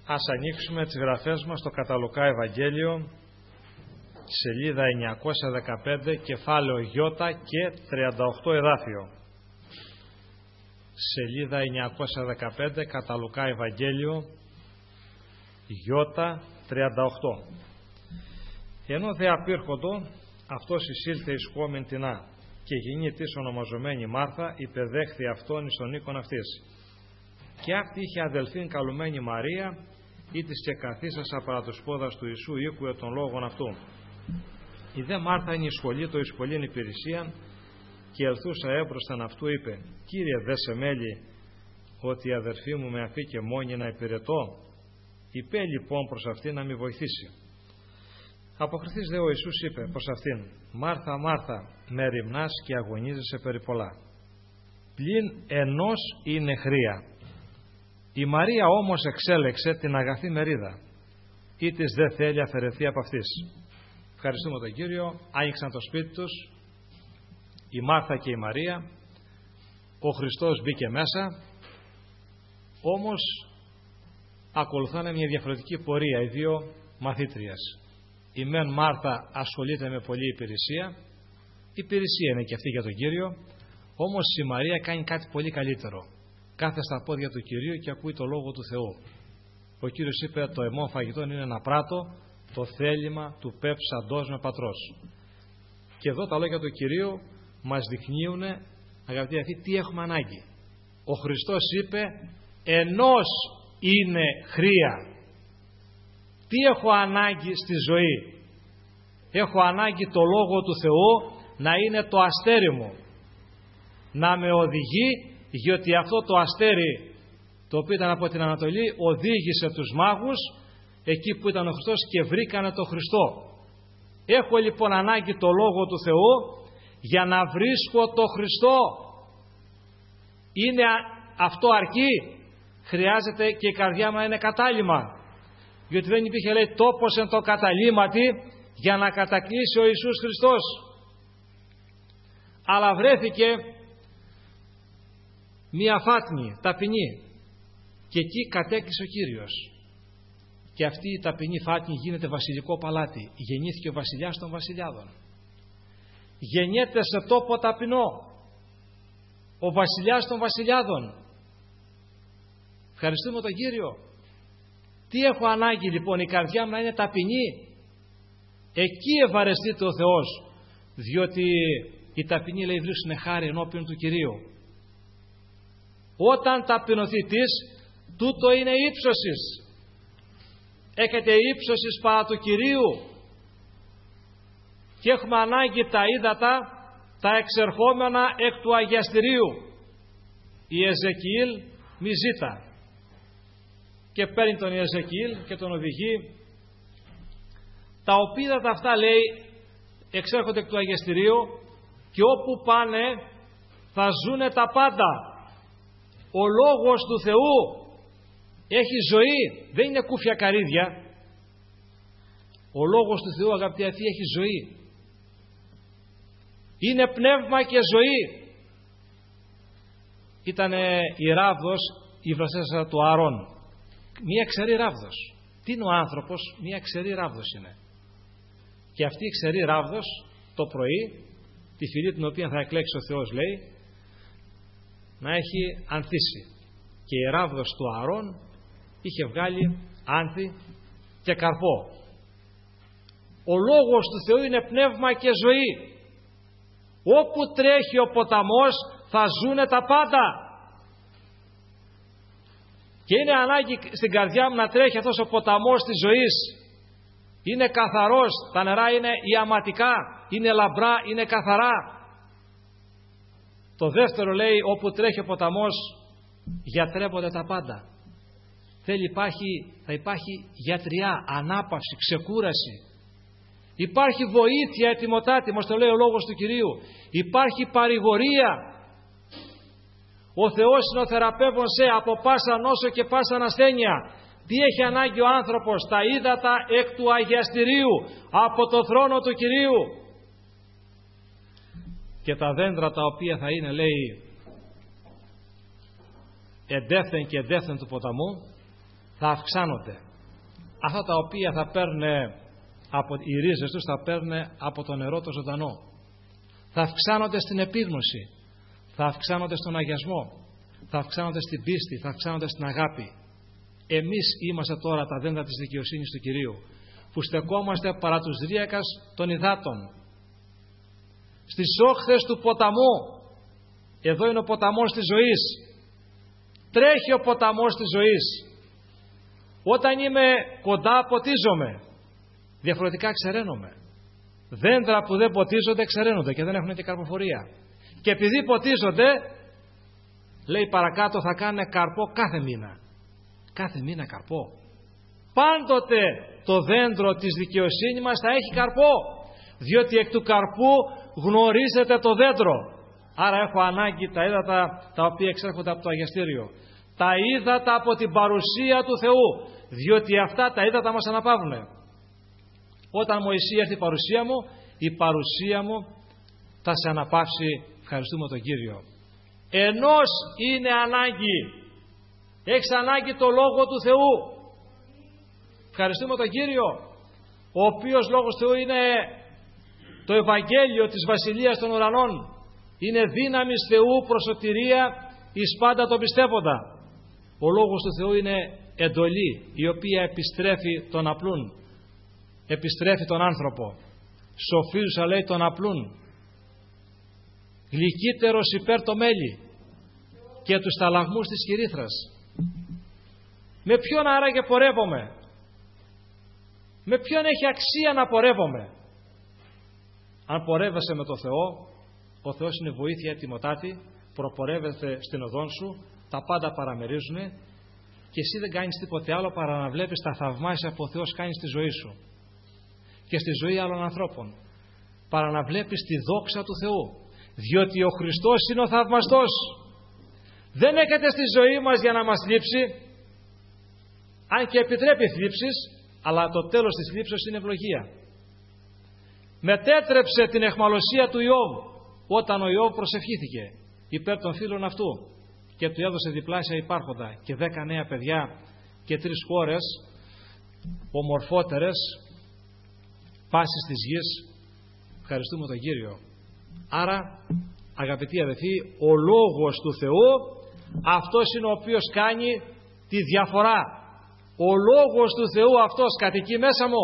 Ας ανοίξουμε τις γραφές μας στο κατά Λουκά Ευαγγέλιο, σελίδα 915, κεφάλαιο Ι και 38 εδάφιο. Σελίδα 915, κατά Λουκά Ευαγγέλιο, Ι 38. Ενώ δε απήρχοντο, αυτός εισήλθε εις κόμην τεινά, και γυνή της ονομαζομένη Μάρθα υπεδέχθη αυτόν εις τον οίκον αυτής. Και αυτή είχε αδελφήν καλουμένη Μαρία, ή της και καθίσασα παρά τους πόδας του Ιησού οίκουε των λόγων αυτού. Η δε Μάρθα είναι η σχολή το εις πολλήν υπηρεσίαν, και ελθούσα έμπροσθεν αυτού είπε: Κύριε, δε σε μέλει ότι η αδερφή μου με αφήκε μόνη να υπηρετώ? Είπε λοιπόν προς αυτήν να μη βοηθήσει. Αποκριθείς δε ο Ιησούς είπε προς αυτήν: Μάρθα, Μάρθα, με ρημνάς και αγωνίζεσαι περί πολλά. Πλην ενός είναι χρία. Η Μαρία όμως εξέλεξε την αγαθή μερίδα, ή της δε θέλει αφαιρεθεί από αυτής. Ευχαριστούμε τον Κύριο. Άνοιξαν το σπίτι τους η Μάρθα και η Μαρία. Ο Χριστός μπήκε μέσα, όμως ακολουθάνε μια διαφορετική πορεία οι δύο μαθήτριες. Η μεν Μάρθα ασχολείται με πολλή υπηρεσία, υπηρεσία είναι και αυτή για τον Κύριο, όμως η Μαρία κάνει κάτι πολύ καλύτερο. Κάθεται στα πόδια του Κυρίου και ακούει το Λόγο του Θεού. Ο Κύριος είπε: το αιμόν φαγητόν είναι ένα πράτο, το θέλημα του πέψαντός με πατρός. Και εδώ τα λόγια του Κυρίου μας δειχνύουν, αγαπητοί αυτοί, τι έχουμε ανάγκη. Ο Χριστός είπε: ενός είναι χρία. Τι έχω ανάγκη στη ζωή? Έχω ανάγκη το Λόγο του Θεού να είναι το αστέρι μου, να με οδηγεί, γιατί αυτό το αστέρι, το οποίο ήταν από την Ανατολή, οδήγησε τους μάγους εκεί που ήταν ο Χριστός και βρήκανε τον Χριστό. Έχω λοιπόν ανάγκη το Λόγο του Θεού για να βρίσκω τον Χριστό. Είναι αυτό αρκεί? Χρειάζεται και η καρδιά μου να είναι κατάλημα, γιατί δεν υπήρχε, λέει, τόπος εν το καταλήμματι για να κατακλείσει ο Ιησούς Χριστός, αλλά βρέθηκε μία φάτνη, ταπεινή, και εκεί κατέκλεισε ο Κύριος. Και αυτή η ταπεινή φάτνη γίνεται βασιλικό παλάτι. Γεννήθηκε ο βασιλιάς των βασιλιάδων. Γεννιέται σε τόπο ταπεινό ο βασιλιάς των βασιλιάδων. Ευχαριστούμε τον Κύριο. Τι έχω ανάγκη λοιπόν? Η καρδιά μου να είναι ταπεινή. Εκεί ευαρεστείται ο Θεός, διότι οι ταπεινοί, λέει, βρίσκουν χάρη ενώπιον του Κυρίου. Όταν ταπεινωθεί της, τούτο είναι ύψωσης. Έχετε ύψωσης παρά του Κυρίου. Και έχουμε ανάγκη τα ύδατα, τα εξερχόμενα εκ του αγιαστηρίου. Η Εζεκιήλ μη ζήτα. Και παίρνει τον Εζεκιήλ και τον οδηγεί. Τα οπίδατα αυτά, λέει, εξέρχονται εκ του αγιαστηρίου, και όπου πάνε θα ζουνε τα πάντα. Ο Λόγος του Θεού έχει ζωή, δεν είναι κούφια καρύδια. Ο Λόγος του Θεού, αγαπητοί αυτοί, έχει ζωή. Είναι πνεύμα και ζωή. Ήτανε η ράβδος, η βρασέσα του Ααρών. Μία ξερή ράβδος. Τι είναι ο άνθρωπος? Μία ξερή ράβδος είναι. Και αυτή η ξερή ράβδος το πρωί, τη φυλή την οποία θα εκλέξει ο Θεός, λέει, να έχει ανθίσει. Και η ράβδος του Ααρών είχε βγάλει άνθη και καρπό. Ο Λόγος του Θεού είναι πνεύμα και ζωή. Όπου τρέχει ο ποταμός θα ζουνε τα πάντα. Και είναι ανάγκη στην καρδιά μου να τρέχει αυτός ο ποταμός της ζωής. Είναι καθαρός, τα νερά είναι ιαματικά, είναι λαμπρά, είναι καθαρά. Το δεύτερο, λέει, όπου τρέχει ο ποταμός γιατρεύονται τα πάντα. Θα υπάρχει γιατριά, ανάπαυση, ξεκούραση. Υπάρχει βοήθεια ετοιμοτάτη, μας το λέει ο Λόγος του Κυρίου. Υπάρχει παρηγορία. Ο Θεός είναι ο θεραπεύων σε από πάσα νόσο και πάσα ασθένεια. Τι έχει ανάγκη ο άνθρωπος? Τα ύδατα εκ του αγιαστηρίου, από το θρόνο του Κυρίου. Και τα δέντρα τα οποία θα είναι, λέει, εντεύθεν και εντεύθεν του ποταμού, θα αυξάνονται. Αυτά τα οποία θα παίρνουν οι ρίζες τους θα παίρνουν από το νερό το ζωντανό. Θα αυξάνονται στην επίγνωση, θα αυξάνονται στον αγιασμό, θα αυξάνονται στην πίστη, θα αυξάνονται στην αγάπη. Εμείς είμαστε τώρα τα δέντρα της δικαιοσύνης του Κυρίου, που στεκόμαστε παρά τους δρύακας των υδάτων, στις όχθες του ποταμού. Εδώ είναι ο ποταμός της ζωής. Τρέχει ο ποταμός της ζωής. Όταν είμαι κοντά ποτίζομαι, διαφορετικά ξεραίνομαι. Δέντρα που δεν ποτίζονται ξεραίνονται και δεν έχουν και καρποφορία. Και επειδή ποτίζονται, λέει παρακάτω, θα κάνουν καρπό κάθε μήνα. Κάθε μήνα καρπό. Πάντοτε το δέντρο της δικαιοσύνης μας θα έχει καρπό, διότι εκ του καρπού γνωρίζετε το δέντρο. Άρα έχω ανάγκη τα ύδατα τα οποία εξέρχονται από το αγιαστήριο, τα ύδατα από την παρουσία του Θεού, διότι αυτά τα ύδατα μας αναπαύουν. Όταν Μωυσή έρθει η παρουσία μου θα σε αναπαύσει. Ευχαριστούμε τον Κύριο. Ενός είναι ανάγκη. Έχεις ανάγκη το Λόγο του Θεού. Ευχαριστούμε τον Κύριο, ο οποίος Λόγος του Θεού είναι το Ευαγγέλιο της Βασιλείας των Ουρανών. Είναι δύναμης Θεού προς σωτηρία εις πάντα τον πιστεύοντα. Ο Λόγος του Θεού είναι εντολή, η οποία επιστρέφει τον απλούν. Επιστρέφει τον άνθρωπο. Σοφίζουσα λέει τον απλούν. Γλυκύτερος υπέρ το μέλι και τους ταλαγμούς της κυρίθρας. Με ποιον άραγε πορεύομαι? Με ποιον έχει αξία να πορεύομαι? Αν πορεύεσαι με το Θεό, ο Θεός είναι βοήθεια ετοιμοτάτη, προπορεύεται στην οδόν σου, τα πάντα παραμερίζουν και εσύ δεν κάνεις τίποτε άλλο παρά να βλέπεις τα θαυμάσια που ο Θεός κάνει στη ζωή σου και στη ζωή άλλων ανθρώπων, παρά να βλέπεις τη δόξα του Θεού, διότι ο Χριστός είναι ο θαυμαστός. Δεν έρχεται στη ζωή μας για να μας λείψει, αν και επιτρέπει θλίψεις, αλλά το τέλος της θλίψης είναι ευλογία. Μετέτρεψε την αιχμαλωσία του Ιώβ όταν ο Ιώβ προσευχήθηκε υπέρ των φίλων αυτού και του έδωσε διπλάσια υπάρχοντα και 10 νέα παιδιά και 3 κόρες ομορφότερες πάσης της γης. Ευχαριστούμε τον Κύριο. Άρα, αγαπητοί αδελφοί, ο Λόγος του Θεού αυτός είναι ο οποίος κάνει τη διαφορά. Ο Λόγος του Θεού αυτός κατοικεί μέσα μου.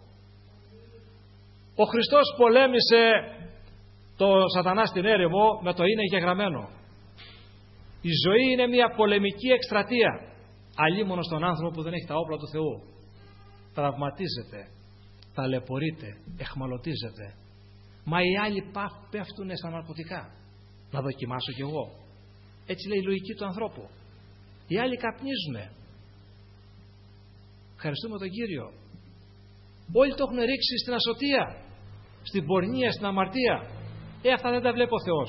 Ο Χριστός πολέμησε το σατανά στην έρημο με το είναι γεγραμμένο. Η ζωή είναι μια πολεμική εκστρατεία, αλίμονο στον άνθρωπο που δεν έχει τα όπλα του Θεού. Τραυματίζεται, ταλαιπωρείται, εχμαλωτίζεται. Μα οι άλλοι πέφτουν στα ναρκωτικά. Να δοκιμάσω κι εγώ. Έτσι λέει η λογική του ανθρώπου. Οι άλλοι καπνίζουνε. Ευχαριστούμε τον Κύριο. Όλοι το έχουν ρίξει στην ασωτεία, στην πορνεία, στην αμαρτία. Αυτά δεν τα βλέπει ο Θεός.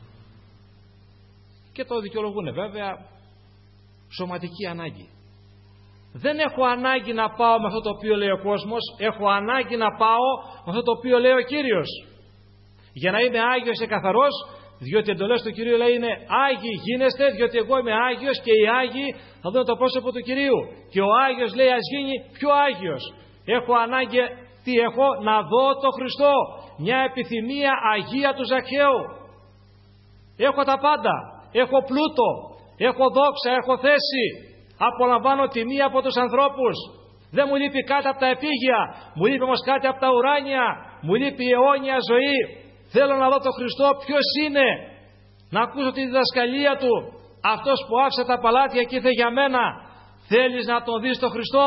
Και το δικαιολογούν βέβαια, σωματική ανάγκη. Δεν έχω ανάγκη να πάω με αυτό το οποίο λέει ο κόσμος, έχω ανάγκη να πάω με αυτό το οποίο λέει ο Κύριος. Για να είμαι Άγιος και καθαρός, διότι οι εντολές του Κυρίου λέει είναι Άγιοι γίνεστε, διότι εγώ είμαι Άγιος και οι Άγιοι θα δουν το πρόσωπο του Κυρίου. Και ο Άγιος λέει ας γίνει πιο Άγιος. Έχω ανάγκη, τι έχω? Να δω το Χριστό. Μια επιθυμία αγία του Ζακχαίου. Έχω τα πάντα. Έχω πλούτο. Έχω δόξα. Έχω θέση. Απολαμβάνω τιμή από τους ανθρώπους. Δεν μου λείπει κάτι από τα επίγεια. Μου λείπει όμως κάτι από τα ουράνια. Μου λείπει η αιώνια ζωή. Θέλω να δω τον Χριστό ποιος είναι. Να ακούσω τη διδασκαλία του. Αυτός που άφησε τα παλάτια και ήρθε για μένα. Θέλεις να τον δεις τον Χριστό?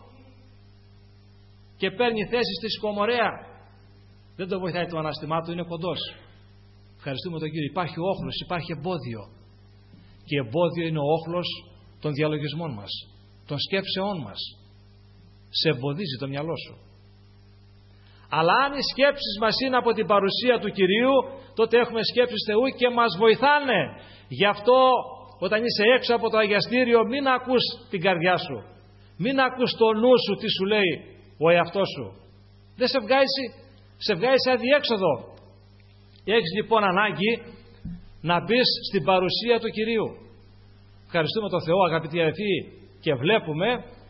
Και παίρνει θέση στη Σκομορραία. Δεν το βοηθάει το ανάστημά του, είναι κοντός. Ευχαριστούμε τον Κύριο. Υπάρχει όχλος, υπάρχει εμπόδιο. Και εμπόδιο είναι ο όχλος των διαλογισμών μας, των σκέψεών μας. Σε εμποδίζει το μυαλό σου. Αλλά αν οι σκέψεις μας είναι από την παρουσία του Κυρίου, τότε έχουμε σκέψεις Θεού και μας βοηθάνε. Γι' αυτό όταν είσαι έξω από το αγιαστήριο, μην ακούς την καρδιά σου. Μην ακούς το νου σου τι σου λέει ο εαυτός σου. Δεν σε βγάζει σε αδιέξοδο. Έχεις λοιπόν ανάγκη να μπεις στην παρουσία του Κυρίου. Ευχαριστούμε τον Θεό αγαπητοί αδελφοί και βλέπουμε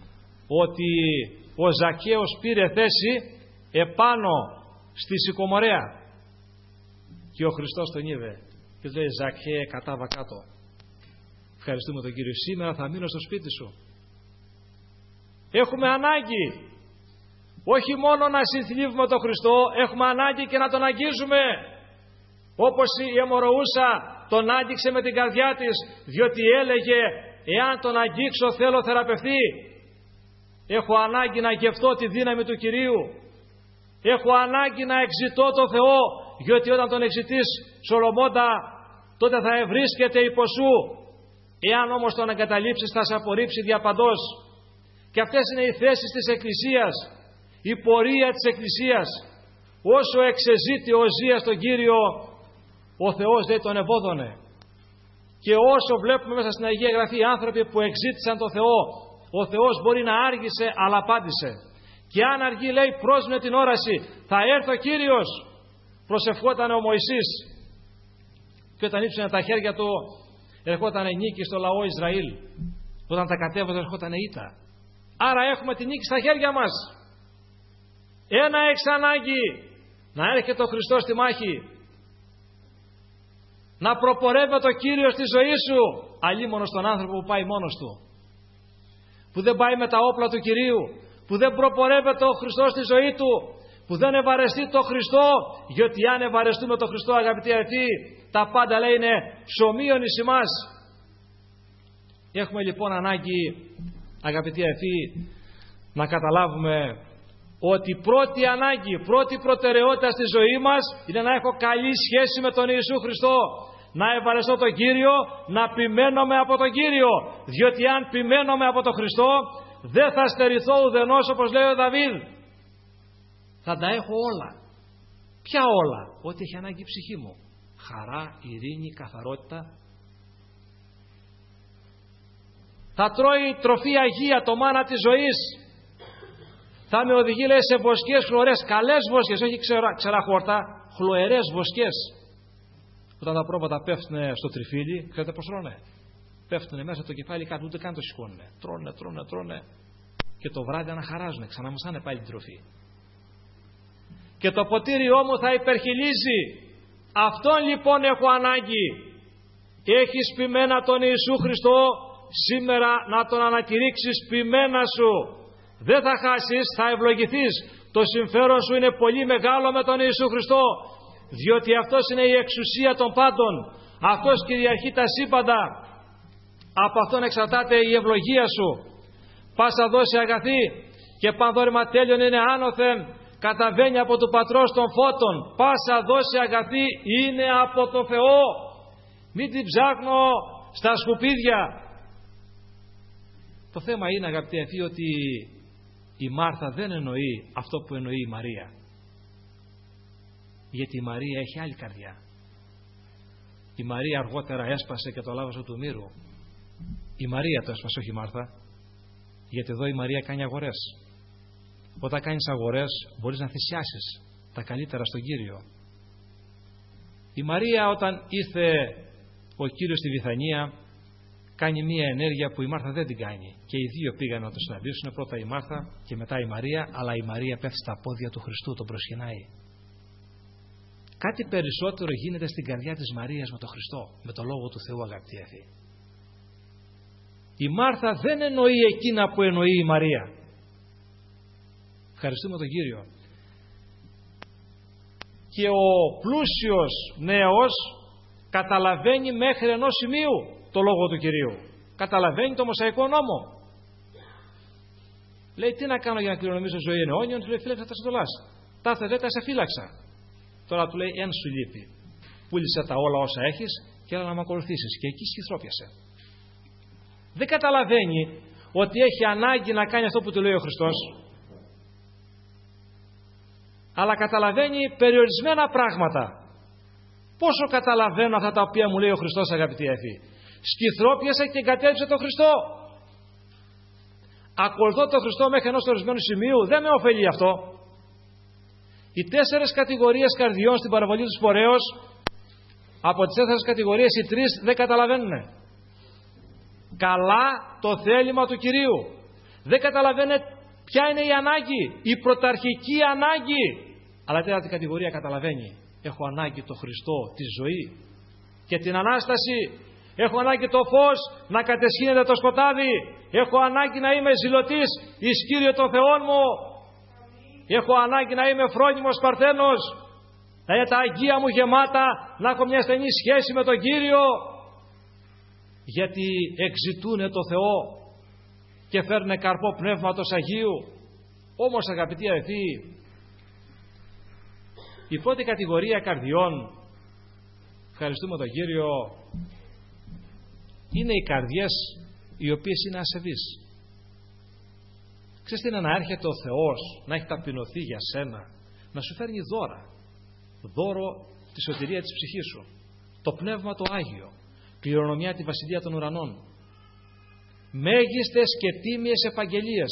ότι ο Ζακκαίος πήρε θέση επάνω στη σικομορέα και ο Χριστός τον είδε και του λέει: Ζακκαίε, κατάβα κάτω. Ευχαριστούμε τον Κύριο. Σήμερα θα μείνω στο σπίτι σου. Έχουμε ανάγκη όχι μόνο να συνθλίβουμε τον Χριστό, έχουμε ανάγκη και να τον αγγίζουμε. Όπως η αιμορροούσα τον άγγιξε με την καρδιά της, διότι έλεγε: εάν τον αγγίξω θέλω θεραπευτεί. Έχω ανάγκη να γευτώ τη δύναμη του Κυρίου. Έχω ανάγκη να εξητώ το Θεό, διότι όταν τον εξητείς Σολομώντα, τότε θα ευρίσκεται υπό σου. Εάν όμως τον εγκαταλείψεις, θα σε απορρίψει διαπαντός. Και αυτές είναι οι θέσεις της Εκκλησίας, η πορεία της Εκκλησίας. Όσο εξεζήτη ο Οσίας τον Κύριο, ο Θεός δεν τον ευώδωνε. Και όσο βλέπουμε μέσα στην Αγία Γραφή άνθρωποι που εξήτησαν τον Θεό, ο Θεός μπορεί να άργησε, αλλά απάντησε. Και αν αργεί, λέει, πρόσμενε την όραση, θα έρθει ο Κύριος. Προσευχόταν ο Μωυσής και όταν ύψωνε τα χέρια του, ερχόταν νίκη στο λαό Ισραήλ. Όταν τα κατέβαζε, ερχόταν ήττα. Άρα έχουμε τη νίκη στα χέρια μας. Ένα έχεις ανάγκη, να έρχεται ο Χριστός στη μάχη, να προπορεύει το Κύριο στη ζωή σου, αλίμονο στον άνθρωπο που πάει μόνος του, που δεν πάει με τα όπλα του Κυρίου, που δεν προπορεύεται ο Χριστός στη ζωή του, που δεν ευαρεστεί το Χριστό, γιατί αν ευαρεστούμε το Χριστό, αγαπητοί αδελφοί, τα πάντα, λέει, είναι ψωμίον εις ημάς. Έχουμε λοιπόν ανάγκη, αγαπητοί αδελφοί, να καταλάβουμε ότι πρώτη ανάγκη, πρώτη προτεραιότητα στη ζωή μας είναι να έχω καλή σχέση με τον Ιησού Χριστό, να ευαρεστώ τον Κύριο, να ποιμένομαι από τον Κύριο, διότι αν ποιμένομαι από τον Χριστό δεν θα στερηθώ ουδενός, όπως λέει ο Δαβίδ. Θα τα έχω όλα. Ποια όλα? Ό,τι έχει ανάγκη η ψυχή μου. Χαρά, ειρήνη, καθαρότητα. Θα τρώει τροφή αγία, το μάνα της ζωής. Θα με οδηγεί, λέει, σε βοσκές χλωρές, καλές βοσκές, όχι ξεραχόρτα, χλωερές βοσκές. Όταν τα πρόβατα πέφτουν στο τριφύλι, ξέρετε πώς τρώνε? Πέφτουν μέσα το κεφάλι κάτω, ούτε καν το σηκώνουν. Τρώνε. Και το βράδυ αναχαράζουν, ξαναμασάνε πάλι την τροφή. Και το ποτήριό μου θα υπερχιλίζει. Αυτόν λοιπόν έχω ανάγκη. Έχεις ποιμένα τον Ιησού Χριστό, σήμερα να τον ανακηρύξεις ποιμένα σου. Δεν θα χάσεις, θα ευλογηθείς. Το συμφέρον σου είναι πολύ μεγάλο με τον Ιησού Χριστό, διότι αυτός είναι η εξουσία των πάντων. Αυτός κυριαρχεί τα σύμπαντα. Από αυτόν εξαρτάται η ευλογία σου. Πάσα δόση αγαθή και πανδόρημα τέλειον είναι άνωθεν, καταβαίνει από του Πατρός των φώτων. Πάσα δόση αγαθή είναι από το Θεό. Μην την ψάχνω στα σκουπίδια. Το θέμα είναι, αγαπητοί αδελφοί, ότι η Μάρθα δεν εννοεί αυτό που εννοεί η Μαρία. Γιατί η Μαρία έχει άλλη καρδιά. Η Μαρία αργότερα έσπασε και το λάβασε του μύρου. Η Μαρία το έσπασε, όχι η Μάρθα. Γιατί εδώ η Μαρία κάνει αγορές. Όταν κάνεις αγορές μπορείς να θυσιάσεις τα καλύτερα στον Κύριο. Η Μαρία, όταν ήρθε ο Κύριος στη Βιθανία, κάνει μία ενέργεια που η Μάρθα δεν την κάνει. Και οι δύο πήγαν να το συναντήσουν, πρώτα η Μάρθα και μετά η Μαρία, αλλά η Μαρία πέφτει στα πόδια του Χριστού, τον προσκυνάει. Κάτι περισσότερο γίνεται στην καρδιά της Μαρίας με τον Χριστό, με τον Λόγο του Θεού, αγαπητοί αδελφοί. Η Μάρθα δεν εννοεί εκείνα που εννοεί η Μαρία. Ευχαριστούμε τον Κύριο. Και ο πλούσιος νέος καταλαβαίνει μέχρι ενός σημείου το Λόγο του Κυρίου. Καταλαβαίνει το Μωσαϊκό νόμο. Λέει, τι να κάνω για να κληρονομήσω ζωή εν αιώνιον? Του λέει, φίλε, θα τα στολάς. Τα θελέ, τα σε φύλαξα. Τώρα του λέει, εν σου λείπει. Πούλησε τα όλα όσα έχεις και έλα να με ακολουθήσεις. Και εκεί σχηθρόπιασε. Δεν καταλαβαίνει ότι έχει ανάγκη να κάνει αυτό που του λέει ο Χριστός, αλλά καταλαβαίνει περιορισμένα πράγματα. Πόσο καταλαβαίνω αυτά τα οποία μου λέει ο Χριστός, αγαπητοί αδελφοί? Σκυθρόπιασε και εγκατέλειψε τον Χριστό. Ακολουθώ τον Χριστό μέχρι ενός ορισμένου σημείου, δεν με ωφελεί αυτό. Οι 4 κατηγορίες καρδιών στην παραβολή του σπορέως, από τις 4 κατηγορίες οι 3 δεν καταλαβαίνουν καλά το θέλημα του Κυρίου. Δεν καταλαβαίνετε ποια είναι η ανάγκη, η πρωταρχική ανάγκη. Αλλά τέταρτη κατηγορία καταλαβαίνει. Έχω ανάγκη το Χριστό, τη ζωή και την Ανάσταση. Έχω ανάγκη το φως να κατεσχύνεται το σκοτάδι. Έχω ανάγκη να είμαι ζηλωτής εις Κύριο τον Θεόν μου. Έχω ανάγκη να είμαι φρόνιμος παρθένος, να είναι τα αγγεία μου γεμάτα, να έχω μια στενή σχέση με τον Κύριο. Γιατί εξητούνε το Θεό και φέρνε καρπό Πνεύματος Αγίου. Όμως αγαπητοί αδελφοί, η πρώτη κατηγορία καρδιών, ευχαριστούμε τον Κύριο, είναι οι καρδιές οι οποίες είναι ασεβείς. Ξέρεις τι είναι να έρχεται ο Θεός, να έχει ταπεινωθεί για σένα, να σου φέρνει δώρα. Δώρο τη σωτηρία της ψυχής σου, το Πνεύμα το Άγιο, κληρονομιά τη Βασιλεία των Ουρανών, μέγιστες και τίμιες επαγγελίες,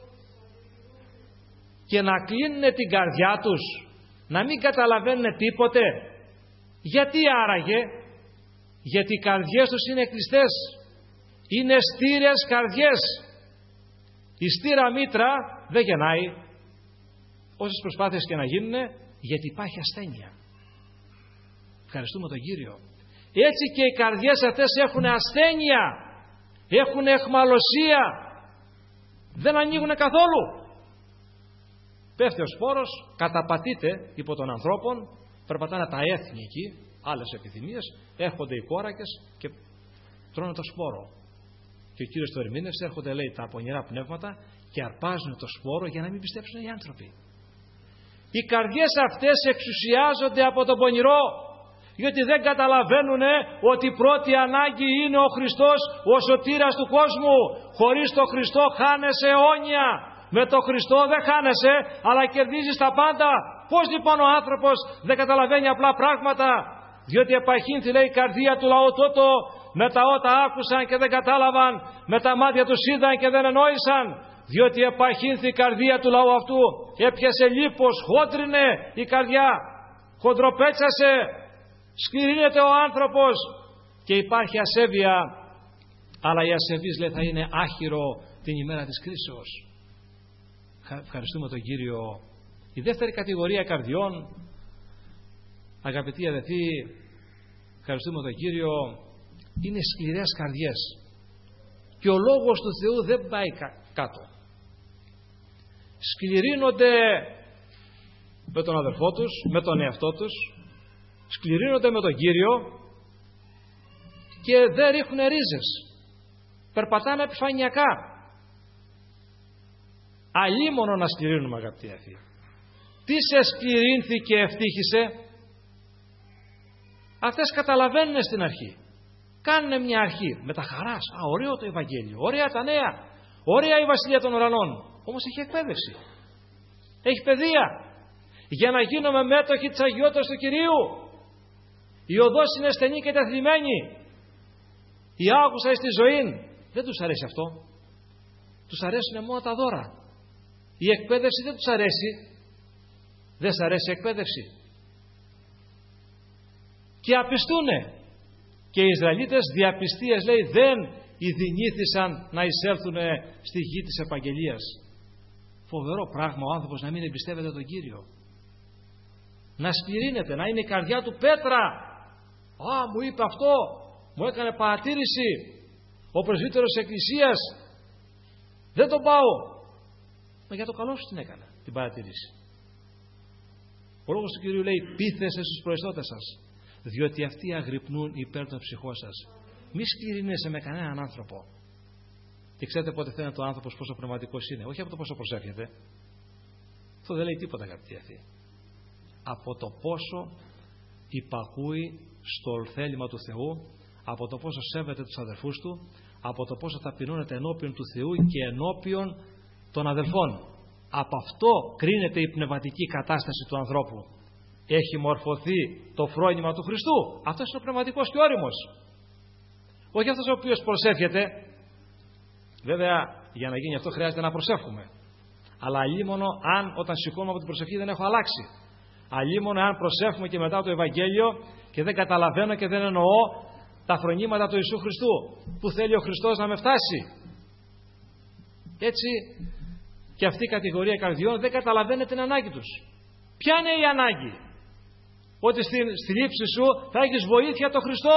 και να κλείνουν την καρδιά τους, να μην καταλαβαίνουν τίποτε. Γιατί άραγε? Γιατί οι καρδιές τους είναι κλειστές, είναι στήρες καρδιές. Η στήρα μήτρα δεν γεννάει, όσες προσπάθειες και να γίνουν, γιατί υπάρχει ασθένεια. Ευχαριστούμε τον Κύριο. Έτσι και οι καρδιές αυτές έχουν ασθένεια, έχουν αιχμαλωσία, δεν ανοίγουν καθόλου. Πέφτει ο σπόρος, καταπατείται υπό των ανθρώπων, περπατάνε τα έθνη εκεί, άλλες επιθυμίες, έρχονται οι κόρακες και τρώνε το σπόρο. Και ο Κύριος το ερμήνευσε, έρχονται λέει τα πονηρά πνεύματα και αρπάζουν το σπόρο για να μην πιστέψουν οι άνθρωποι. Οι καρδιές αυτές εξουσιάζονται από τον πονηρό, γιατί δεν καταλαβαίνουν ότι η πρώτη ανάγκη είναι ο Χριστός, ο σωτήρας του κόσμου. Χωρίς τον Χριστό χάνεσαι αιώνια. Με τον Χριστό δεν χάνεσαι, αλλά κερδίζεις τα πάντα. Πώς λοιπόν ο άνθρωπος δεν καταλαβαίνει απλά πράγματα? Διότι επαχύνθη λέει η καρδία του λαού τούτο, με τα ότα άκουσαν και δεν κατάλαβαν, με τα μάτια τους είδαν και δεν ενόησαν. Διότι επαχύνθη η καρδία του λαού αυτού, έπιασε λίπος, χόντρινε η καρδιά, χοντροπέτσασε, σκληρύνεται ο άνθρωπος και υπάρχει ασέβεια, αλλά η ασεβής λέει θα είναι άχυρο την ημέρα της κρίσεως. Ευχαριστούμε τον Κύριο. Η δεύτερη κατηγορία καρδιών, αγαπητοί αδελφοί, ευχαριστούμε τον Κύριο, είναι σκληρές καρδιές. Και ο λόγος του Θεού δεν πάει κάτω. Σκληρύνονται με τον αδελφό τους, με τον εαυτό τους, σκληρύνονται με τον Κύριο και δεν ρίχνουν ρίζες. Περπατάνε επιφανειακά. Αλίμονο να σκληρύνουμε αγαπητοί αδελφοί. Τι σε σκληρύνθη και ευτύχησε? Αυτές καταλαβαίνουν στην αρχή. Κάνουν μια αρχή με τα χαράς. Ωραίο το Ευαγγέλιο, ωραία τα νέα, ωραία η Βασιλεία των Ουρανών. Όμως έχει εκπαίδευση, έχει παιδεία. Για να γίνουμε μέτοχοι της αγιότητας του Κυρίου. Η οδός είναι στενή και τεθλιμμένη. Η άγουσα στη ζωή. Δεν τους αρέσει αυτό. Τους αρέσουν μόνο τα δώρα. Η εκπαίδευση δεν τους αρέσει. Δεν σ' αρέσει η εκπαίδευση. Και απιστούνε. Και οι Ισραηλίτες διαπιστίες λέει δεν ειδηνήθησαν να εισέλθουν στη γη της επαγγελίας. Φοβερό πράγμα ο άνθρωπος να μην εμπιστεύεται τον Κύριο. Να σκληρύνεται, να είναι η καρδιά του πέτρα. Α, μου είπε αυτό, μου έκανε παρατήρηση ο πρεσβύτερος της Εκκλησίας, δεν τον πάω. Μα για το καλό σου την έκανε την παρατήρηση. Ο λόγος του Κυρίου λέει πείθεστε στους προεστώτες σας, διότι αυτοί αγρυπνούν υπέρ των ψυχών σας. Μη σκληρινέσαι με κανέναν άνθρωπο. Και ξέρετε πότε φαίνεται ο άνθρωπος πόσο πνευματικός είναι? Όχι από το πόσο προσεύχεται. Αυτό δεν λέει τίποτα αγαπητοί αυτοί. Από το πόσο υπακούει στο θέλημα του Θεού, από το πόσο σέβεται τους αδελφούς του, από το πόσο ταπεινώνεται ενώπιον του Θεού και ενώπιον των αδελφών. Από αυτό κρίνεται η πνευματική κατάσταση του ανθρώπου. Έχει μορφωθεί το φρόνημα του Χριστού. Αυτός είναι ο πνευματικός και όριμος. Όχι αυτός ο οποίος προσεύχεται. Βέβαια για να γίνει αυτό χρειάζεται να προσεύχουμε. Αλλά αλίμονο αν όταν σηκώνουμε από την προσευχή δεν έχω αλλάξει. Αλίμονο αν προσεύχουμε και μετά το Ευαγγέλιο και δεν καταλαβαίνω και δεν εννοώ τα φρονήματα του Ιησού Χριστού. Που θέλει ο Χριστός να με φτάσει. Έτσι και αυτή η κατηγορία καρδιών δεν καταλαβαίνει την ανάγκη τους. Ποια είναι η ανάγκη? Ότι στη λήψη σου θα έχεις βοήθεια το Χριστό.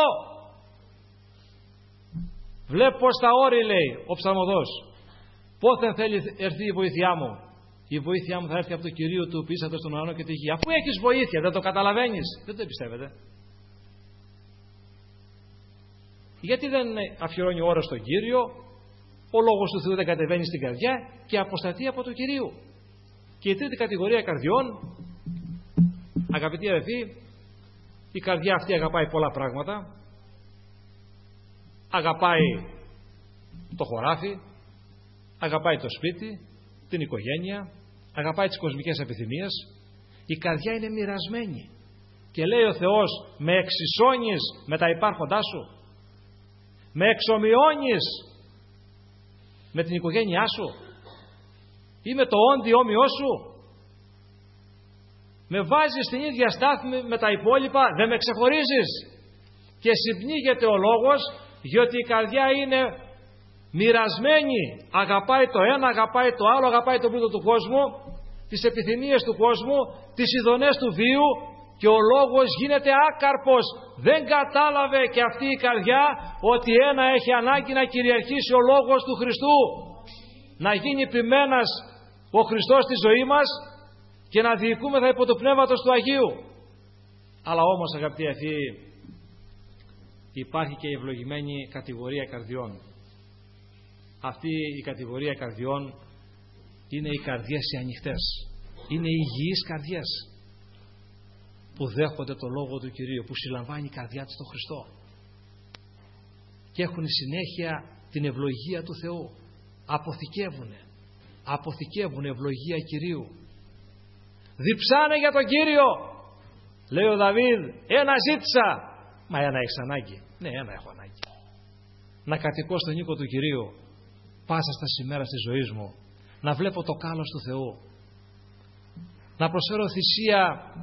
Βλέπω πως τα όρη, λέει ο ψαλμοδός. Πότε θέλει έρθει η βοήθειά μου? Η βοήθειά μου θα έρθει από το Κυρίο του που ήσατε στον ουρανό και τη γη. Αφού έχεις βοήθεια, δεν το καταλαβαίνεις? Δεν το πιστεύετε? Γιατί δεν αφιερώνει ώρα στον Κύριο, ο λόγος του Θεού δεν κατεβαίνει στην καρδιά και αποσταθεί από το Κυρίου. Και η τρίτη κατηγορία καρδιών, αγαπητοί αδελφοί, η καρδιά αυτή αγαπάει πολλά πράγματα. Αγαπάει το χωράφι, αγαπάει το σπίτι, την οικογένεια, αγαπάει τις κοσμικές επιθυμίες. Η καρδιά είναι μοιρασμένη και λέει ο Θεός, με εξισώνεις με τα υπάρχοντά σου, με εξομοιώνεις με την οικογένειά σου ή με το όντι όμοιό σου, με βάζεις στην ίδια στάθμη με τα υπόλοιπα, δεν με ξεχωρίζεις. Και συμπνίγεται ο λόγος, διότι η καρδιά είναι μοιρασμένη, αγαπάει το ένα, αγαπάει το άλλο, αγαπάει το πλούτο του κόσμου, τις επιθυμίες του κόσμου, τις ειδονές του βίου, και ο λόγος γίνεται άκαρπος. Δεν κατάλαβε και αυτή η καρδιά ότι ένα έχει ανάγκη να κυριαρχήσει ο λόγος του Χριστού, να γίνει ποιμένας ο Χριστός στη ζωή μας και να διοικούμεθα υπό το πνεύματος του Αγίου. Αλλά όμως, αγαπητοί αυτοί, υπάρχει και η ευλογημένη κατηγορία καρδιών. Αυτή η κατηγορία καρδιών είναι οι καρδιές οι ανοιχτές, είναι οι υγιείς καρδιές που δέχονται το Λόγο του Κυρίου, που συλλαμβάνει η καρδιά της τον Χριστό και έχουν συνέχεια την ευλογία του Θεού. Αποθηκεύουν ευλογία Κυρίου. Διψάνε για τον Κύριο, λέει ο Δαβίδ, ένα ζήτησα. Μα ένα έχεις ανάγκη? Ναι, ένα έχω ανάγκη. Να κατοικώ στον οίκο του Κυρίου πάσα στα ημέρα της ζωής μου, να βλέπω το κάλος του Θεού, να προσφέρω θυσία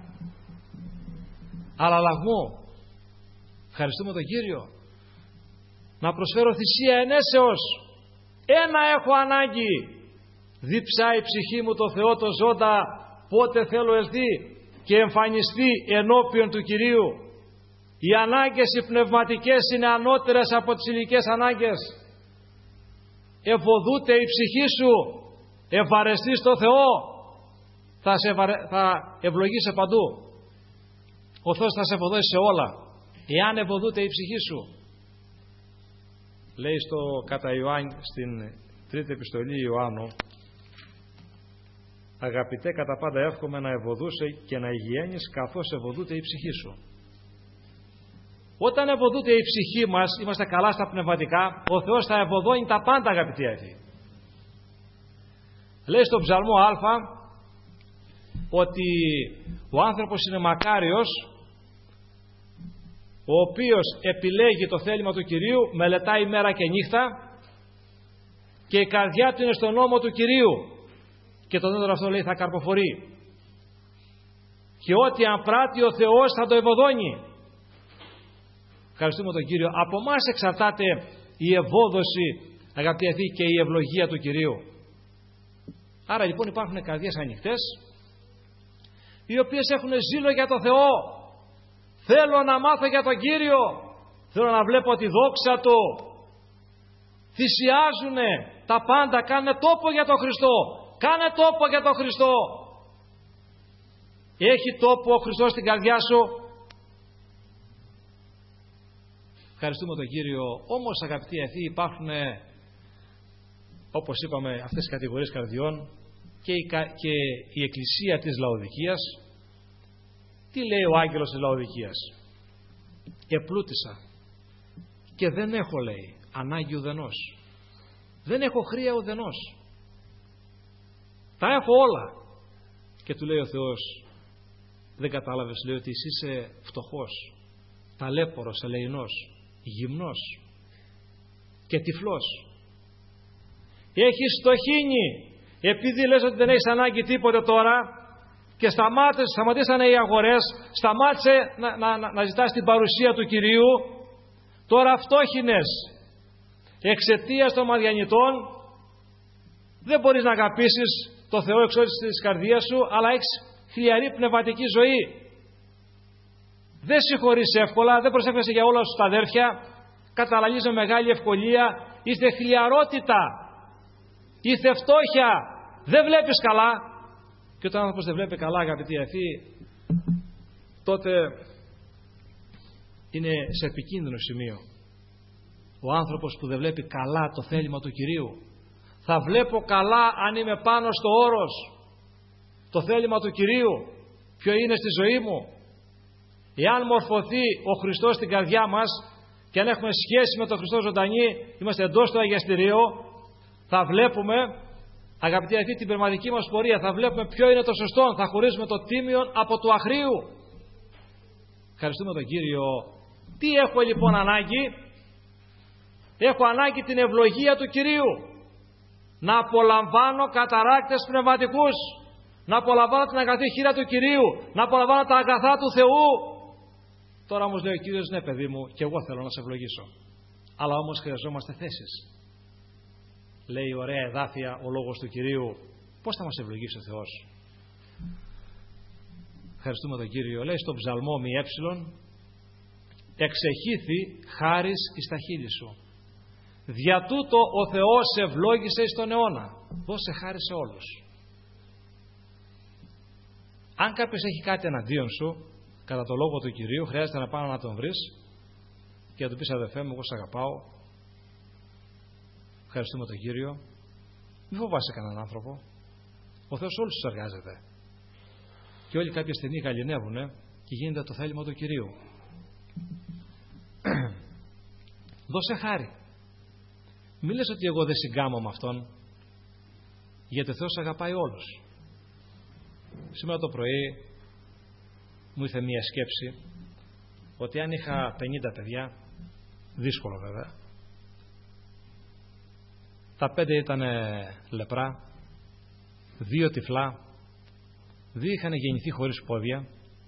αλλαλαγμού, ευχαριστούμε τον Κύριο, να προσφέρω θυσία ενέσεως. Ένα έχω ανάγκη, διψάει η ψυχή μου το Θεό το ζώντα, πότε θέλω ελθεί και εμφανιστεί ενώπιον του Κυρίου. Οι ανάγκες οι πνευματικές είναι ανώτερες από τις υλικές ανάγκες. Ευωδούται η ψυχή σου, ευαρεστείς το Θεό, θα ευλογήσει παντού. Ο Θεός θα σε ευωδώσει σε όλα, εάν ευωδούται η ψυχή σου. Λέει στο κατά Ιωάννη, στην τρίτη επιστολή Ιωάννου, αγαπητέ, κατά πάντα εύχομαι να ευωδούσε και να υγιαίνεις καθώς ευωδούται η ψυχή σου. Όταν ευωδούται η ψυχή μας, είμαστε καλά στα πνευματικά, ο Θεός θα ευωδώνει τα πάντα, αγαπητοί αδελφοί. Λέει στον ψαλμό Α ότι ο άνθρωπος είναι μακάριος ο οποίος επιλέγει το θέλημα του Κυρίου, μελετάει μέρα και νύχτα και η καρδιά του είναι στον νόμο του Κυρίου και τον δέντρο αυτό, λέει, θα καρποφορεί και ό,τι αν πράττει ο Θεός θα το ευωδώνει. Ευχαριστούμε τον Κύριο. Από εμάς εξαρτάται η ευόδοση, αγαπητοί αδελφοί, και η ευλογία του Κυρίου. Άρα λοιπόν υπάρχουν καρδιές ανοιχτές, οι οποίες έχουν ζήλο για το Θεό. Θέλω να μάθω για τον Κύριο, θέλω να βλέπω τη δόξα Του. Θυσιάζουνε τα πάντα, κάνε τόπο για τον Χριστό, κάνε τόπο για τον Χριστό. Έχει τόπο ο Χριστός στην καρδιά σου? Ευχαριστούμε τον Κύριο. Όμως, αγαπητοί αδελφοί, υπάρχουν, όπως είπαμε, αυτές οι κατηγορίες καρδιών και η Εκκλησία της Λαοδικίας. Τι λέει ο άγγελος της Λαοδικίας? Επλούτησα και δεν έχω, λέει, ανάγκη ουδενός. Δεν έχω χρία ουδενός. Τα έχω όλα. Και του λέει ο Θεός, δεν κατάλαβες, λέει, ότι εσύ είσαι φτωχός, ταλέπορος, ελεηνός, γυμνός και τυφλός. Έχεις φτωχύνει επειδή λες ότι δεν έχεις ανάγκη τίποτε τώρα και σταματήσανε οι αγορές, σταμάτησε να ζητάς την παρουσία του Κυρίου. Τώρα φτώχυνες εξαιτίας των μαδιανιτών Δεν μπορείς να αγαπήσεις το Θεό εξ όλης της καρδίας σου, αλλά έχεις χλιαρή πνευματική ζωή. Δεν συγχωρείς εύκολα, δεν προσεύχεσαι για όλα σου τα αδέρφια, καταλαγείς με μεγάλη ευκολία, είστε χλιαρότητα, είστε φτώχεια, δεν βλέπεις καλά. Και όταν ο άνθρωπος δεν βλέπει καλά, αγαπητοί αδελφοί, τότε είναι σε επικίνδυνο σημείο. Ο άνθρωπος που δεν βλέπει καλά το θέλημα του Κυρίου. Θα βλέπω καλά αν είμαι πάνω στο όρος, το θέλημα του Κυρίου, ποιο είναι στη ζωή μου. Εάν μορφωθεί ο Χριστός στην καρδιά μας και αν έχουμε σχέση με τον Χριστό ζωντανή, είμαστε εντός του αγιαστηρίου, θα βλέπουμε, αγαπητοί αδελφοί, την πνευματική μας πορεία, θα βλέπουμε ποιο είναι το σωστό, θα χωρίζουμε το τίμιον από το αχρίου. Ευχαριστούμε τον Κύριο. Τι έχω λοιπόν ανάγκη? Έχω ανάγκη την ευλογία του Κυρίου. Να απολαμβάνω καταράκτες πνευματικούς. Να απολαμβάνω την αγαθή χείρα του Κυρίου. Να απολαμβάνω τα αγαθά του Θεού. Τώρα όμως λέει ο Κύριος, ναι παιδί μου, και εγώ θέλω να σε ευλογήσω. Αλλά όμως χρειαζόμαστε θέσεις. Λέει ωραία εδάφια ο λόγος του Κυρίου. Πώς θα μας ευλογήσει ο Θεός? Ευχαριστούμε τον Κύριο. Λέει στον ψαλμό μη έψιλον, εξεχήθη χάρις εις τα χείλη σου. Δια τούτο ο Θεός σε ευλόγησε εις τον αιώνα. Δώσε χάρη σε όλους. Αν κάποιος έχει κάτι εναντίον σου, κατά το λόγο του Κυρίου, χρειάζεται να πάνω να τον βρεις και να του πεις, αδελφέ μου, εγώ σ' αγαπάω. Ευχαριστούμε τον Κύριο. Μην φοβάσαι κανέναν άνθρωπο. Ο Θεός όλους τους εργάζεται. Και όλοι κάποια στιγμή γαληνεύουν και γίνεται το θέλημα του Κυρίου. Δώσε χάρη. Μην λες ότι εγώ δεν συγκάμω με Αυτόν, γιατί ο Θεός αγαπάει όλους. Σήμερα το πρωί μου ήρθε μία σκέψη ότι αν είχα 50 παιδιά, δύσκολο βέβαια, τα 5 ήταν λεπρά, 2 τυφλά, 2 είχαν γεννηθεί χωρίς πόδια,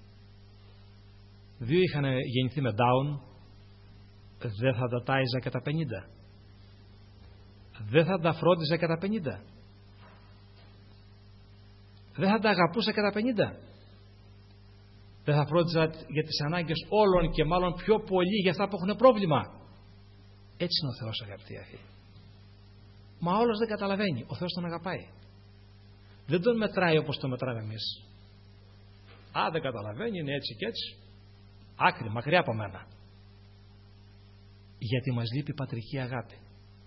2 είχαν γεννηθεί με down, δεν θα τα τάιζα και τα 50. Δεν θα τα φρόντιζα και τα 50. Δεν θα τα αγαπούσα και τα 50. Δεν θα φρόντιζα για τις ανάγκες όλων και μάλλον πιο πολύ για αυτά που έχουν πρόβλημα. Έτσι είναι ο Θεός, αγαπητοί αδελφοί. Μα όλος δεν καταλαβαίνει. Ο Θεός τον αγαπάει. Δεν τον μετράει όπως το μετράμε εμείς. Α, δεν καταλαβαίνει, είναι έτσι και έτσι. Άκρη, μακριά από μένα. Γιατί μας λείπει η πατρική αγάπη.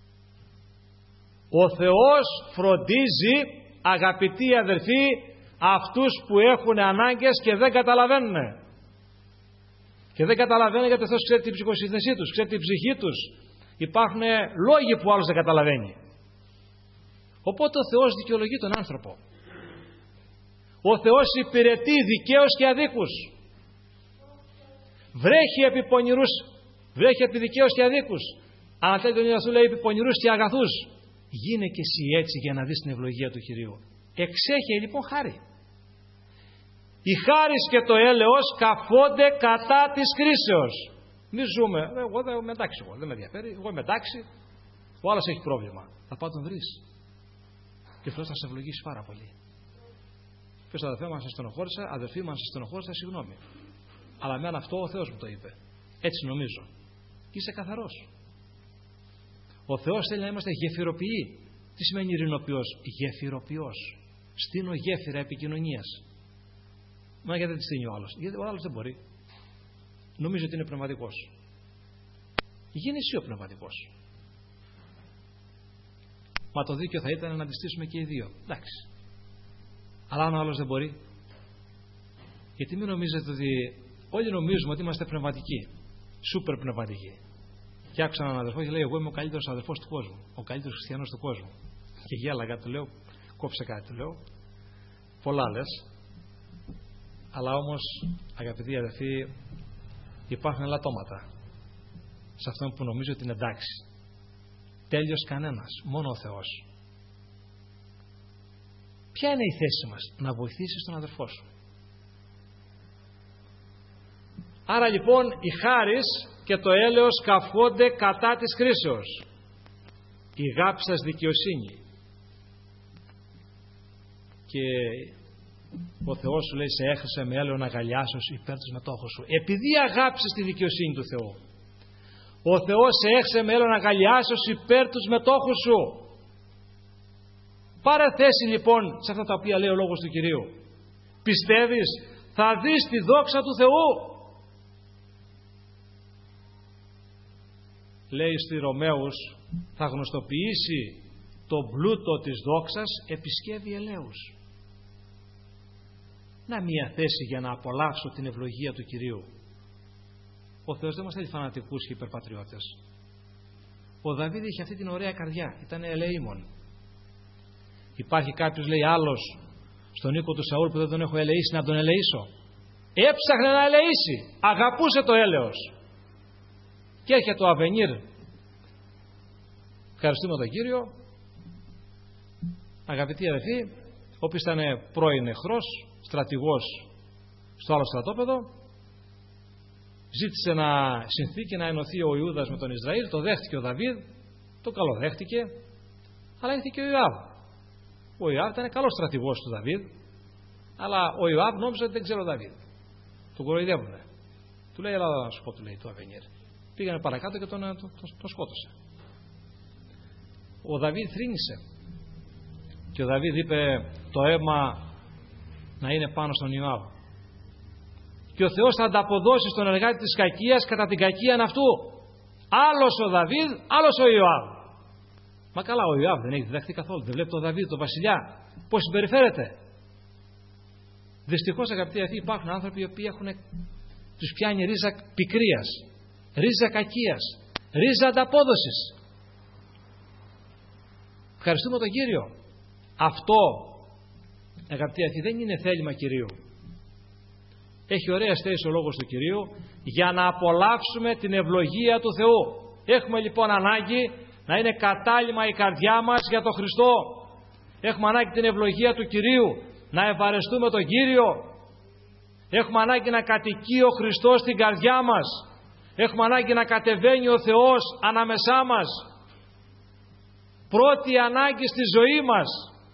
Ο Θεός φροντίζει, αγαπητοί αδελφοί, αυτούς που έχουν ανάγκες και δεν καταλαβαίνουν. Και δεν καταλαβαίνουν γιατί ο Θεός ξέρει την ψυχοσύνθεσή τους, ξέρει την ψυχή τους. Υπάρχουν λόγοι που άλλος δεν καταλαβαίνει. Οπότε ο Θεός δικαιολογεί τον άνθρωπο. Ο Θεός υπηρετεί δικαίους και αδίκους. Βρέχει επί πονηρούς, βρέχει επί δικαίους και αδίκους. Αν θέλει τον Ιησού λέει επί πονηρούς και αγαθούς. Γίνε και εσύ έτσι για να δεις την ευλογία του Κυρίου. Εξέχει λοιπόν χάρη. Η χάρις και το έλεος καφώνται κατά της κρίσεως. Μη ζούμε, εγώ δεν είμαι εντάξει, δεν με ενδιαφέρει, εγώ είμαι εντάξει, ο άλλος έχει πρόβλημα. Θα πάω τον βρεις. Και αυτός θα σε ευλογήσει πάρα πολύ. Ποιος αδελφέ μας σε στενοχώρησα, αδελφή μας σε στενοχώρησα, συγγνώμη. Αλλά εμένα αυτό ο Θεός μου το είπε. Έτσι νομίζω. Είσαι καθαρός. Ο Θεός θέλει να είμαστε γεφυροποιοί. Τι σημαίνει ειρηνοποιός? Γεφυροποιός. Στείνω γέφυρα επικοινωνίας. Μα γιατί δεν τη στείνει ο άλλος? Γιατί ο άλλος δεν μπορεί. Νομίζω ότι είναι πνευματικός. Γίνε εσύ ο πνευματικός. Μα το δίκαιο θα ήταν να αντιστήσουμε και οι δύο. Εντάξει. Αλλά αν ο άλλος δεν μπορεί. Γιατί μην νομίζετε ότι όλοι νομίζουμε ότι είμαστε πνευματικοί. Σούπερ πνευματικοί. Και άκουσα έναν αδελφό και λέει: εγώ είμαι ο καλύτερος αδελφός του κόσμου. Ο καλύτερος χριστιανός του κόσμου. Και γέλαγα, του λέω: κόψε κάτι, του λέω. Πολλά λες. Αλλά όμως, αγαπητοί αδελφοί, υπάρχουν ελαττώματα σε αυτόν που νομίζω ότι είναι εντάξει. Τέλειος κανένας, μόνο ο Θεός. Ποια είναι η θέση μας? Να βοηθήσεις τον αδελφό σου. Άρα λοιπόν η χάρις και το έλεος καυκόνται κατά της κρίσεως. Η αγάπη σας δικαιοσύνη. και ο Θεός σου λέει σε έχρισε με έλεον αγκαλιάσεως υπέρ τους μετόχους σου. Επειδή αγάπησες τη δικαιοσύνη του Θεού, ο Θεός σε έχρισε με έλεον αγκαλιάσεως υπέρ τους μετόχους σου. Πάρε θέση λοιπόν σε αυτά τα οποία λέει ο λόγος του Κυρίου. Πιστεύεις θα δεις τη δόξα του Θεού? Λέει στη Ρωμαίους, θα γνωστοποιήσει τον πλούτο της δόξας επισκεύει ελέους. Να μία θέση για να απολαύσω την ευλογία του Κυρίου. Ο Θεός δεν μας θέλει φανατικούς και υπερπατριώτες. Ο Δαβίδ είχε αυτή την ωραία καρδιά, ήταν ελεήμων. Υπάρχει κάποιος, λέει, άλλος στον οίκο του Σαούλ που δεν τον έχω ελεήσει να τον ελεήσω? Έψαχνε να ελεήσει, αγαπούσε το έλεος. Και έρχεται ο Αβενίρ, ευχαριστούμε τον Κύριο, αγαπητοί αδελφοί, ο οποίος ήταν πρώην εχθρός, στρατηγός στο άλλο στρατόπεδο, ζήτησε να συνθεί και να ενωθεί ο Ιούδας με τον Ισραήλ, το δέχτηκε ο Δαβίδ, το καλοδέχτηκε, αλλά ήρθε και ο Ιωάβ. Ο Ιωάβ ήταν καλός στρατηγός του Δαβίδ, αλλά ο Ιωάβ νόμιζε ότι δεν ξέρει ο Δαβίδ. Τον κοροϊδεύουνε. Του λέει, έλα να σου πω, του λέει του Αβενίρ. Πήγανε παρακάτω και τον σκότωσε. Ο Δαβίδ θρήνησε. Και ο Δαβίδ είπε το αίμα να είναι πάνω στον Ιωάβ. Και ο Θεός θα ανταποδώσει στον εργάτη της κακίας κατά την κακία αυτού. Άλλος ο Δαβίδ, άλλος ο Ιωάβ. Μα καλά, ο Ιωάβ δεν έχει διδαχθεί καθόλου. Δεν βλέπει τον Δαβίδ, τον βασιλιά, πώς συμπεριφέρεται. Δυστυχώς, αγαπητοί αυτοί, υπάρχουν άνθρωποι οι οποίοι τους πιάνει ρίζα πικρίας, ρίζα κακίας, ρίζα ανταπόδοσης. Ευχαριστούμε τον Κύριο. Αυτό, αγαπητοί αυτοί, δεν είναι θέλημα Κυρίου. Έχει ωραία θέση ο λόγος του Κυρίου για να απολαύσουμε την ευλογία του Θεού. Έχουμε λοιπόν ανάγκη να είναι κατάλημα η καρδιά μας για τον Χριστό. Έχουμε ανάγκη την ευλογία του Κυρίου, να ευαρεστούμε τον Κύριο. Έχουμε ανάγκη να κατοικεί ο Χριστός στην καρδιά μας. Έχουμε ανάγκη να κατεβαίνει ο Θεός ανάμεσά μας. Πρώτη ανάγκη στη ζωή μας.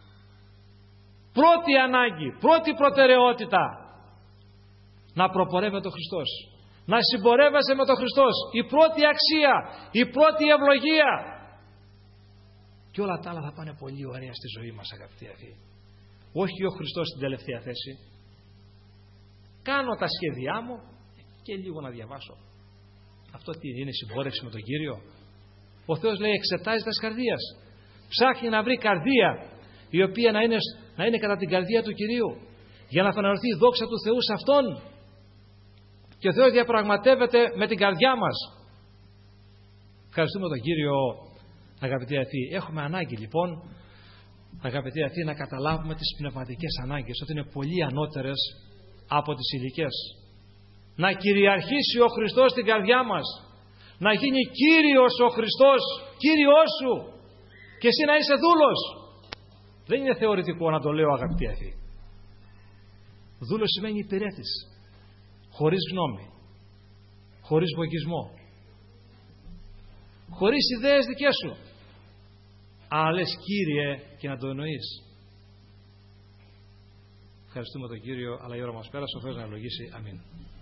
Πρώτη ανάγκη, πρώτη προτεραιότητα. Να προπορεύεται ο Χριστός. Να συμπορεύεσαι με τον Χριστός. Η πρώτη αξία, η πρώτη ευλογία. Και όλα τα άλλα θα πάνε πολύ ωραία στη ζωή μας, αγαπητοί αδελφοί. Όχι ο Χριστός στην τελευταία θέση. Κάνω τα σχέδιά μου και λίγο να διαβάσω. Αυτό τι είναι, συμπόρευση με τον Κύριο? Ο Θεός λέει εξετάζει τα καρδίας. Ψάχνει να βρει καρδία η οποία να είναι κατά την καρδία του Κυρίου, για να φανερωθεί η δόξα του Θεού σε Αυτόν. Και ο Θεός διαπραγματεύεται με την καρδιά μας. Ευχαριστούμε τον Κύριο, αγαπητοί αδελφοί. Έχουμε ανάγκη λοιπόν, αγαπητοί αδελφοί, να καταλάβουμε τις πνευματικές ανάγκες, ότι είναι πολύ ανώτερες από τις υλικές. Να κυριαρχήσει ο Χριστός στην καρδιά μας. Να γίνει Κύριος ο Χριστός, Κύριος σου. Και εσύ να είσαι δούλος. Δεν είναι θεωρητικό να το λέω, αγαπητοί αδελφοί. Δούλος σημαίνει υπηρέτης. Χωρίς γνώμη. Χωρίς βογισμό. Χωρίς ιδέες δικές σου. Αλλά λες Κύριε και να το εννοείς. Ευχαριστούμε τον Κύριο, αλλά η ώρα μας πέρασε. Ο Θεός να ευλογήσει. Αμήν.